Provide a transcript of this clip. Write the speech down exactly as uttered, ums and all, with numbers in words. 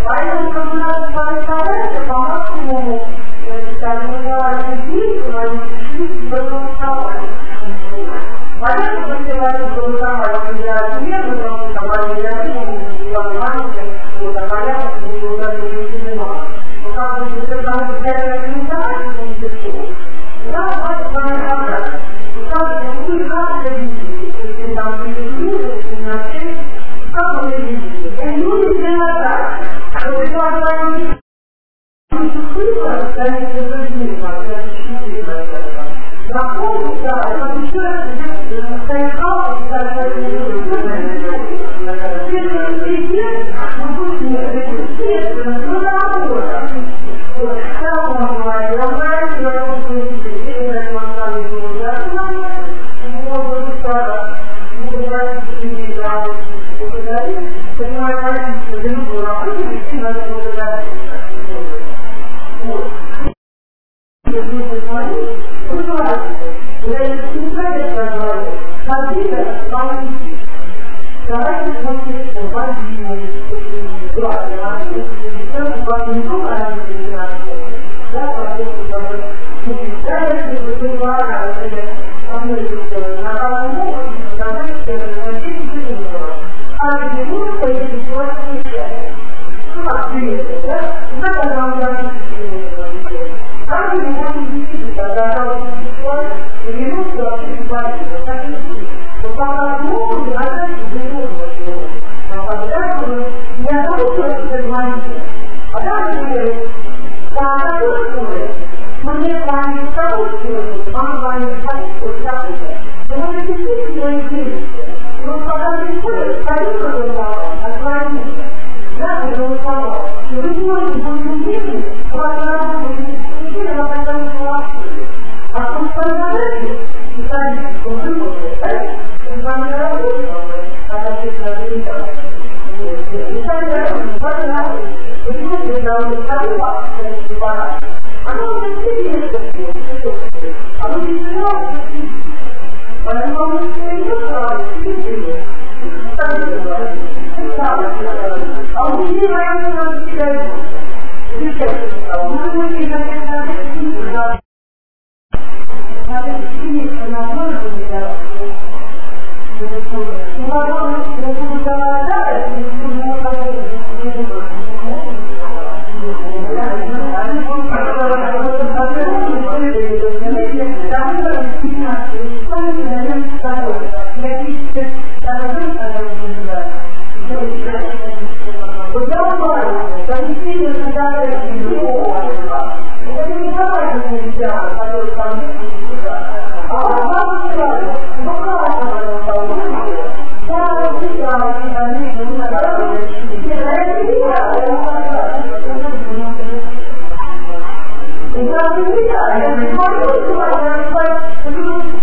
Поэтому, когда надо представляется, по-моему, скажем, архитектуру, они чуть-чуть проголосовали. Понятно, что все вокруг голосовали для отмена, потому что они для этого не понимаете, вот, а понятно, что не удалили не понимают. Но как бы, если там взяли организацию, то не тяжело. Да, это понятно. И как бы, вы как это видите, если там были люди, если не начали, как вы видите? И люди делают так, что вы говорите, конечно, другие, как чуть-чуть Запомнить, да, это еще раз стоял, и даже первый президент, ну, пусть не естественно, но наоборот. Вот, в целом, я знаю, что я могу говорить, я не могу говорить, я знаю, могу сказать, буду говорить, что не играл, благодарить, понимаю, конечно, за любую работу, вести надо благодарить. Вот. Я не позвоню, вы говорите, я не знаю, как говорю, ходите, помните. Давайте свой телефон, возьмите, да, я возьму, сейчас у вас не только она не знает, да, поскольку даже не знаю, что вы говорите, а мы на каждом могут сказать, что это значение не было. А где нужно пойти, что вас не решает. Ну, как принято, да? Да, когда мы говорим, как вы можете действительно, когда кого-то существует, и не нужно вообще говорить, как и здесь. Но пока могут, иногда не нужно чего. Но когда вы не одного человека звоните, а даже говорите, по такой школе, мне звонит того человека, вам звонит того, что такое. То вы действительно не видите. Но когда вы приходите, конечно, голосовал, а звоните. Да, вы голосовал. И вы не можете быть уверены, у вас работает неделя, но когда вы голосуете. А потом позвоните, и садитесь, что вы можете, и с вами работаете, когда вы это и сами работаете, сами работаете. Вы не можете сделать того, что пора. Оно уже интересно, а вы не знаете, поэтому вам нужно не делать, а у людей вообще надо себя изучать. Мы будем конечно, надо стремиться на одной делать. И возможно, что вы будете голодать, и вы будете голодать. Вот я говорю, занесение фотографии любого, это не давайте нельзя, который там есть, а вам сказали, ну как это там будет? Да, вот я, они, ну, надо, это не я, я не я, я не могу, я не могу,